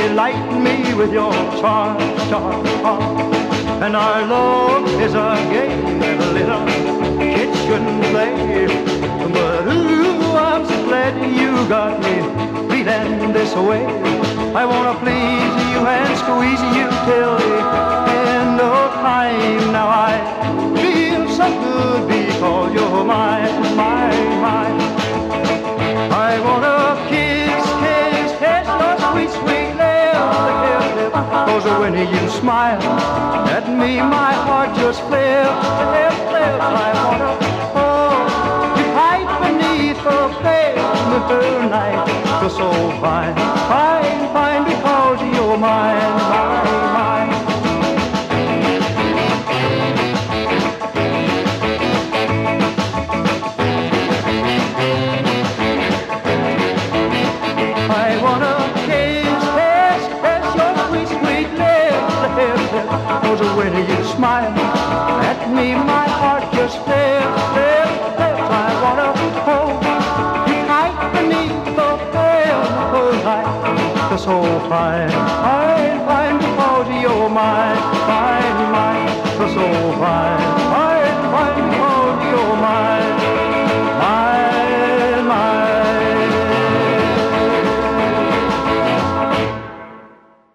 delight me with your charm, charm, charm. And our love is a game that a little kid shouldn't play. But ooh, I'm so glad you got me feeling this way. I wanna please you and squeeze you till the end of time. Now I feel so good because you're mine, mine, mine. I wanna kiss, kiss, kiss your sweet, sweet lips, cause when you smile at me, my heart just flips, flips, flips. I wanna hold you tight beneath the pale night. You're so fine, fine, fine, because you're mine, mine, mine. I wanna kiss, kiss, kiss your sweet, sweet lips, cause when you smile at me, my heart just flips, flips, flips. I wanna hold you tight beneath the pale light. You're so fine.